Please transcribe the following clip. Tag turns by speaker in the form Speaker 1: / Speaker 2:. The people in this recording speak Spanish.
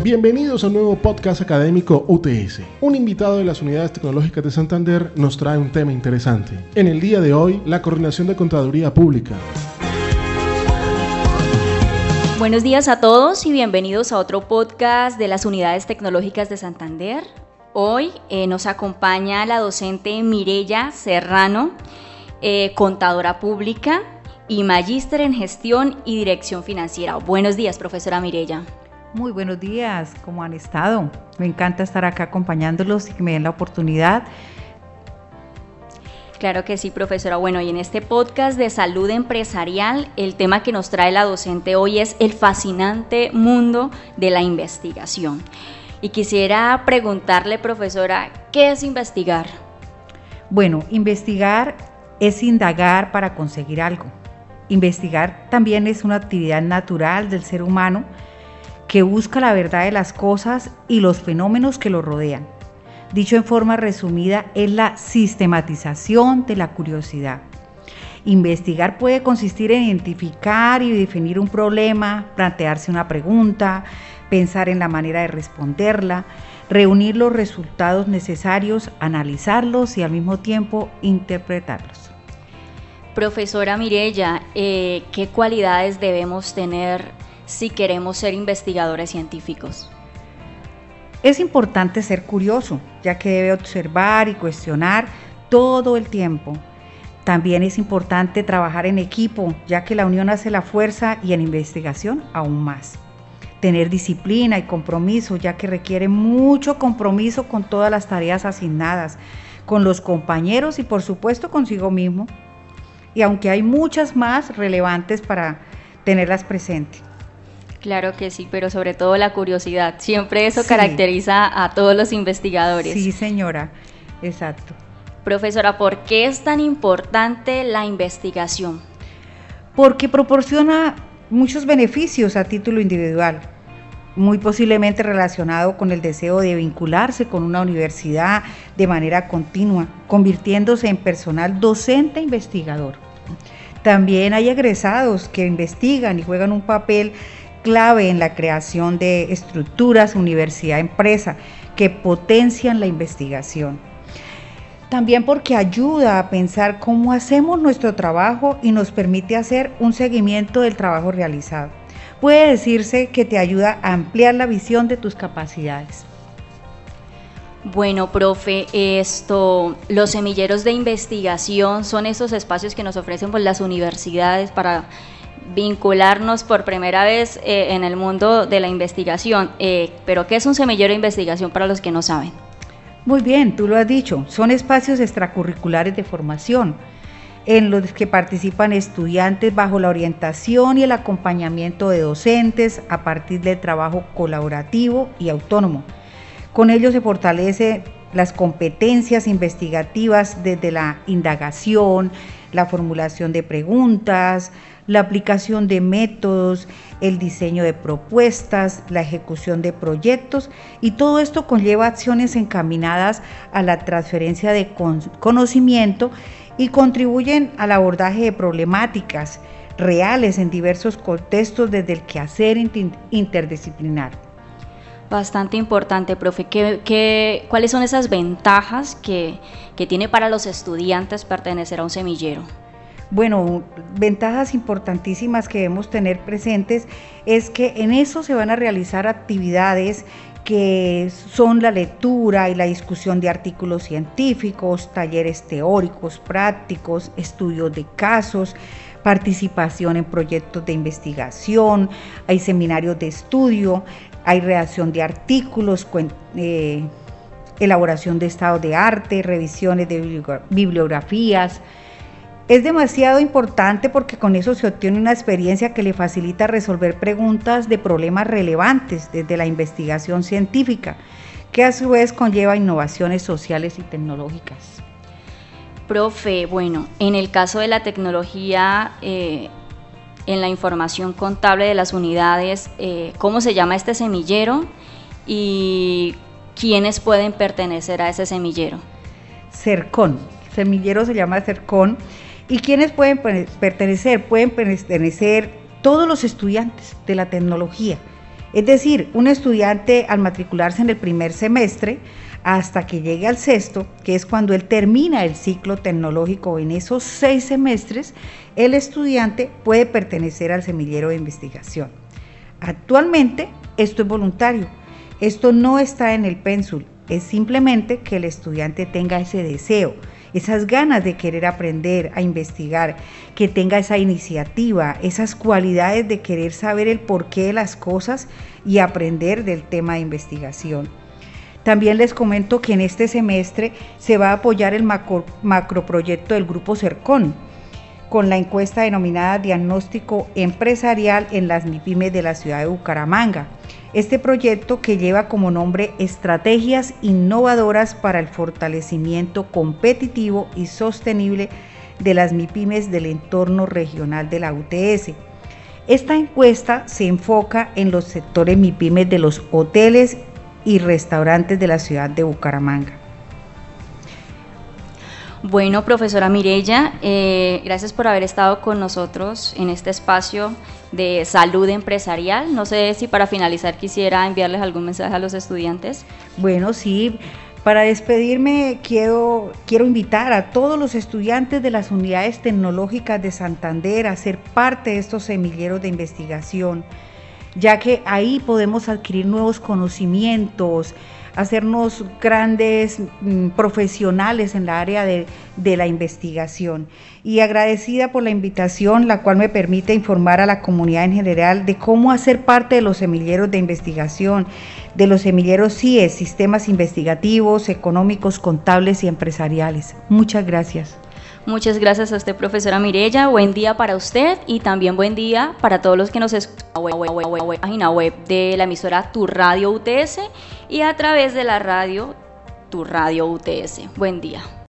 Speaker 1: Bienvenidos a un nuevo podcast académico UTS. Un invitado de las Unidades Tecnológicas de Santander nos trae un tema interesante. En el día de hoy, la coordinación de Contaduría Pública.
Speaker 2: Buenos días a todos y bienvenidos a otro podcast de las Unidades Tecnológicas de Santander. Hoy nos acompaña la docente Mireya Serrano, contadora pública y magíster en gestión y dirección financiera. Buenos días, profesora Mireya.
Speaker 3: Muy buenos días, ¿cómo han estado? Me encanta estar acá acompañándolos y que me den la oportunidad.
Speaker 2: Claro que sí, profesora. Bueno, y en este podcast de salud empresarial, el tema que nos trae la docente hoy es el fascinante mundo de la investigación. Y quisiera preguntarle, profesora, ¿qué es investigar?
Speaker 3: Bueno, investigar es indagar para conseguir algo. Investigar también es una actividad natural del ser humano que busca la verdad de las cosas y los fenómenos que lo rodean. Dicho en forma resumida, es la sistematización de la curiosidad. Investigar puede consistir en identificar y definir un problema, plantearse una pregunta, pensar en la manera de responderla, reunir los resultados necesarios, analizarlos y al mismo tiempo interpretarlos.
Speaker 2: Profesora Mireya, ¿qué cualidades debemos tener si queremos ser investigadores científicos?
Speaker 3: Es importante ser curioso, ya que debe observar y cuestionar todo el tiempo. También es importante trabajar en equipo, ya que la unión hace la fuerza y en investigación aún más. Tener disciplina y compromiso, ya que requiere mucho compromiso con todas las tareas asignadas, con los compañeros y por supuesto consigo mismo. Y aunque hay muchas más relevantes para tenerlas presentes.
Speaker 2: Claro que sí, pero sobre todo la curiosidad. Siempre eso caracteriza a todos los investigadores.
Speaker 3: Sí, señora, exacto.
Speaker 2: Profesora, ¿por qué es tan importante la investigación?
Speaker 3: Porque proporciona muchos beneficios a título individual, muy posiblemente relacionado con el deseo de vincularse con una universidad de manera continua, convirtiéndose en personal docente e investigador. También hay egresados que investigan y juegan un papel clave en la creación de estructuras universidad-empresa que potencian la investigación. También porque ayuda a pensar cómo hacemos nuestro trabajo y nos permite hacer un seguimiento del trabajo realizado. Puede decirse que te ayuda a ampliar la visión de tus capacidades.
Speaker 2: Bueno, profe, los semilleros de investigación son esos espacios que nos ofrecen las universidades para vincularnos por primera vez en el mundo de la investigación. Pero ¿qué es un semillero de investigación para los que no saben?
Speaker 3: Muy bien, tú lo has dicho, son espacios extracurriculares de formación en los que participan estudiantes bajo la orientación y el acompañamiento de docentes a partir del trabajo colaborativo y autónomo. Con ello se fortalece las competencias investigativas desde la indagación, la formulación de preguntas, la aplicación de métodos, el diseño de propuestas, la ejecución de proyectos, y todo esto conlleva acciones encaminadas a la transferencia de conocimiento y contribuyen al abordaje de problemáticas reales en diversos contextos desde el quehacer interdisciplinar.
Speaker 2: Bastante importante, profe. ¿Cuáles son esas ventajas que tiene para los estudiantes pertenecer a un semillero?
Speaker 3: Bueno, ventajas importantísimas que debemos tener presentes es que en eso se van a realizar actividades que son la lectura y la discusión de artículos científicos, talleres teóricos, prácticos, estudios de casos, participación en proyectos de investigación, hay seminarios de estudio, hay redacción de artículos, elaboración de estados de arte, revisiones de bibliografías. Es demasiado importante porque con eso se obtiene una experiencia que le facilita resolver preguntas de problemas relevantes desde la investigación científica, que a su vez conlleva innovaciones sociales y tecnológicas.
Speaker 2: Profe, bueno, en el caso de la tecnología, en la información contable de las unidades, ¿cómo se llama este semillero y quiénes pueden pertenecer a ese semillero?
Speaker 3: CERCON, el semillero se llama CERCON. ¿Y quiénes pueden pertenecer? Pueden pertenecer todos los estudiantes de la tecnología Es decir, un estudiante al matricularse en el primer semestre, hasta que llegue al sexto, que es cuando él termina el ciclo tecnológico, en esos 6 semestres, el estudiante puede pertenecer al semillero de investigación. Actualmente, esto es voluntario, esto no está en el pénsul, es simplemente que el estudiante tenga ese deseo, esas ganas de querer aprender a investigar, que tenga esa iniciativa, esas cualidades de querer saber el porqué de las cosas y aprender del tema de investigación. También les comento que en este semestre se va a apoyar el macroproyecto del Grupo Cercón, con la encuesta denominada Diagnóstico Empresarial en las MIPYMES de la ciudad de Bucaramanga. Este proyecto, que lleva como nombre Estrategias Innovadoras para el Fortalecimiento Competitivo y Sostenible de las MIPYMES del entorno regional de la UTS. Esta encuesta se enfoca en los sectores MIPYMES de los hoteles y restaurantes de la ciudad de Bucaramanga.
Speaker 2: Bueno, profesora Mireya, gracias por haber estado con nosotros en este espacio de salud empresarial. No sé si para finalizar quisiera enviarles algún mensaje a los estudiantes.
Speaker 3: Bueno, sí, para despedirme quiero invitar a todos los estudiantes de las unidades tecnológicas de Santander a ser parte de estos semilleros de investigación, ya que ahí podemos adquirir nuevos conocimientos, hacernos grandes profesionales en la área de la investigación. Y agradecida por la invitación, la cual me permite informar a la comunidad en general de cómo hacer parte de los semilleros de investigación, de los semilleros CIES, sistemas investigativos, económicos, contables y empresariales. Muchas gracias.
Speaker 2: Muchas gracias a usted, profesora Mireya. Buen día para usted y también buen día para todos los que nos escuchan en la página web de la emisora Tu Radio UTS y a través de la radio Tu Radio UTS. Buen día.